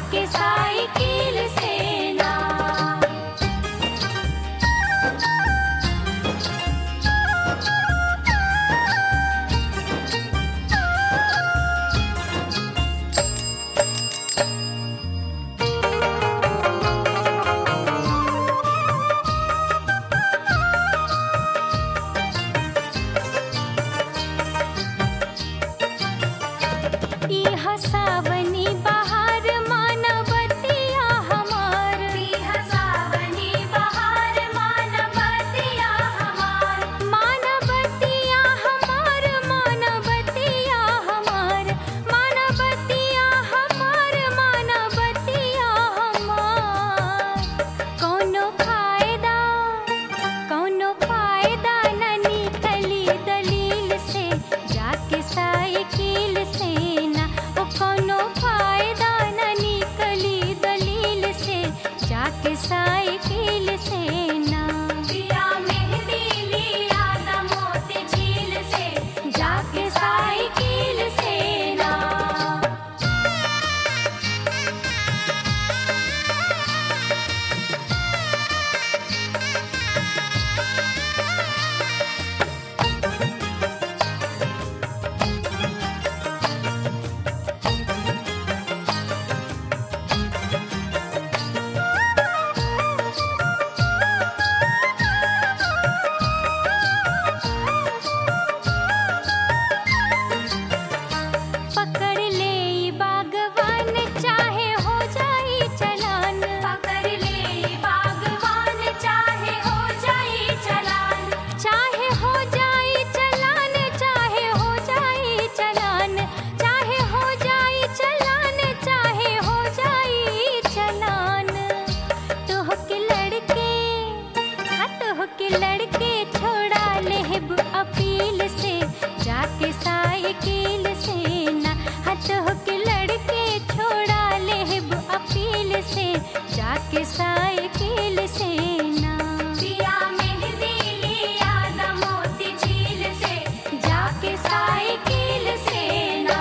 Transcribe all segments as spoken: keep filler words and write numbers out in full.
जाके साइकिल से ना। इहा सावनी बहार मानवतिया हमार, इहा सावनी बहार मानवतिया हमार, मानवतिया हमार, मानवतिया हमार, मानवतिया हमार, मानवतिया हमार। कौनो फायदा कौनो फायदा न निकली दलील से, जाके साइकिल से ना। ओ कौनो फायदा न निकली दलील से, जाके साइकिल से ना। पिया मेहंदी लिया द मोती झील से, जाके साइकिल से ना। पकड़ ले बागवान चाहे हो जाई चलान, पकड़ ले बागवान चाहे हो जाई चलान, चाहे हो जाई चलान, चाहे हो जाई चलान, चाहे हो जाई चलान, चाहे हो जाई चलान। तोहके लड़के हाँ तोहके लड़के छोड़ा लेहब अपील से, जाके साइकिल से ना। हाँ तोहके लड़के छोड़ा लेहब अपील से, जाके साइकिल से ना। पिया मेहंदी लिया द मोती झील से, जाके साइकिल से ना।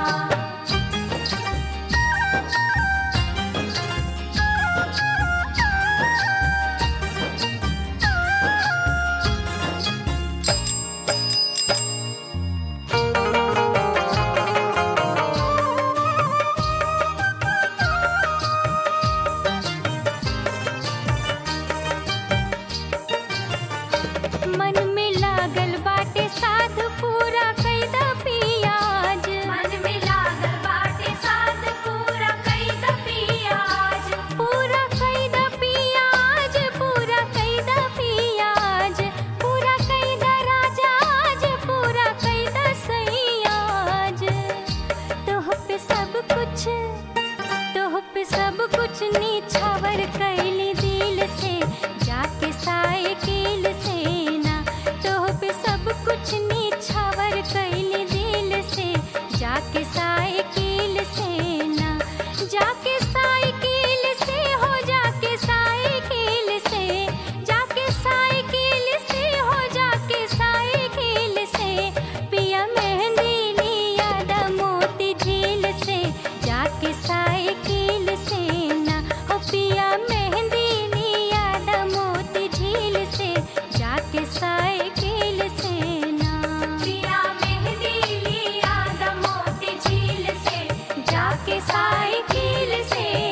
मन में लागल बाटे साध पूरा कैदा पियाज, मन में लागल बाटे साध पूरा कैदा पियाज, पूरा कैदा पियाज, पूरा कैदा पियाज, पूरा कैदा राजा आज, पूरा कैदा सैयाज। तोह पे सब कुछ तोह पे सब कुछ नीछावर कैली दिल से, जाके साइकिल से ना। तोह पे सब कुछ नीछावर कैली दिल से, जाके साइकिल से ना। जाके साइकिल से हो जाके साइकिल से, जाके साइकिल से हो जाके साइकिल से। पिया मेहंदी लिया द मोती झील से, जाके साइकिल से ना। ओ पिया मेहंदी लिया द मोती झील से, जाके साइकिल से ना। पिया मेहंदी लिया द मोती झील से, जाके साइकिल से